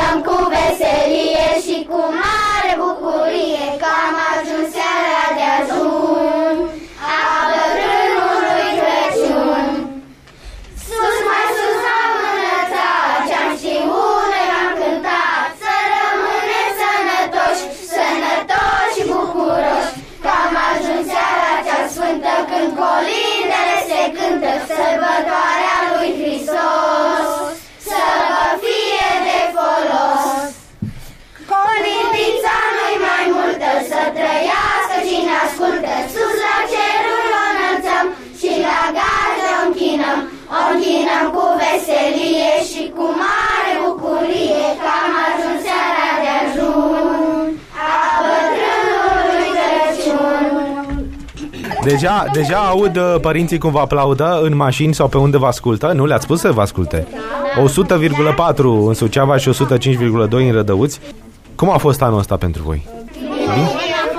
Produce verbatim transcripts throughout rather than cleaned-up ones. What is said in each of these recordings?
cântăm cu veselie și cu mare bucurie, că am ajuns seara de ajun a bătrânului Crăciun. Sus, mai sus am înălțat, ce-am știut noi am cântat, să rămânem sănătoși, sănătoși și bucuroși, că am ajuns seara cea sfântă, când colindele se cântă, sărbătoarea lui Hristos să vă fie de folos. Colindița nu-i mai multă, să trăiască cine ascultă, sus la cerul o înălțăm și la gazdă o închinăm. O închinăm cu veselie și cu mare bucurie, că am ajuns seara de ajun a bătrânului Crăciun. Deja, deja aud uh, părinții cum vă aplaudă în mașini sau pe unde vă ascultă. Nu le-ați spus să vă asculte? o sută virgulă patru în Suceava și o sută cinci virgulă doi în Rădăuți. Cum a fost anul ăsta pentru voi? Bine?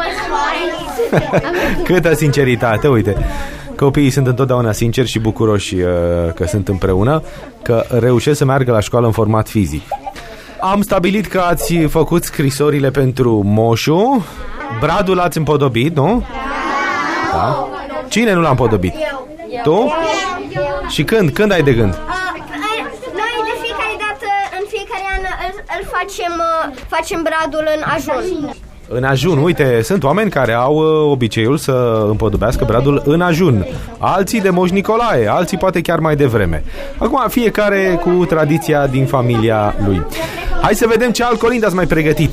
Câtă sinceritate, uite. Copiii sunt întotdeauna sinceri și bucuroși uh, că sunt împreună, că reușesc să meargă la școală în format fizic. Am stabilit că ați făcut scrisorile pentru moșu. Bradul l-ați împodobit, nu? Da. Cine nu l-a împodobit? Tu? Și când? Când ai de gând? Noi de fiecare dată, în fiecare an, îl, îl facem, facem bradul în ajun. În ajun, uite, sunt oameni care au uh, obiceiul să împodobească bradul în ajun. Alții de Moș Nicolae, alții poate chiar mai devreme. Acum fiecare cu tradiția din familia lui. Hai să vedem ce alt colind ați mai pregătit.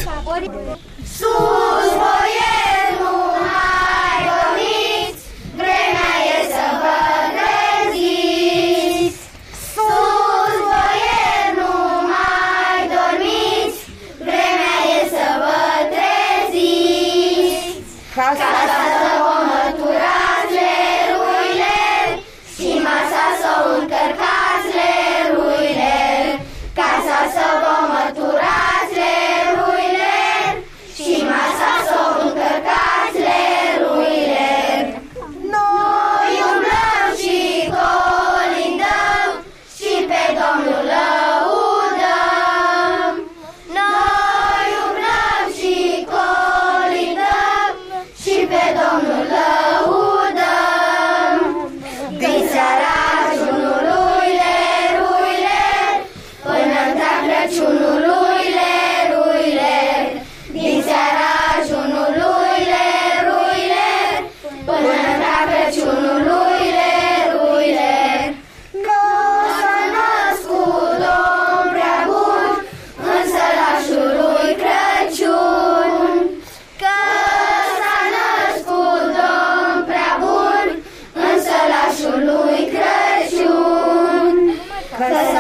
Sus, boieri, nu mai dormiți, vremea e să vă treziți. Sus, boieri, nu mai dormiți, vremea e să vă treziți. Ca să vă măturați leruile și masa să o încărcați leruile. Casa să vă măturați leruile și masa să o încărcați leruile. Noi umblăm și colindăm și pe Domnul lăudăm. Noi umblăm și colindăm și pe Domnul lăudăm. Din seara ajunului leruile până în Crăciunului leruile, din seara ajunului leruile, până în Crăciunului leruile. Că s-a născut Domn prea bun în sălașul lui Crăciun. Că s-a născut Domn prea bun în sălașul lui Crăciun. Că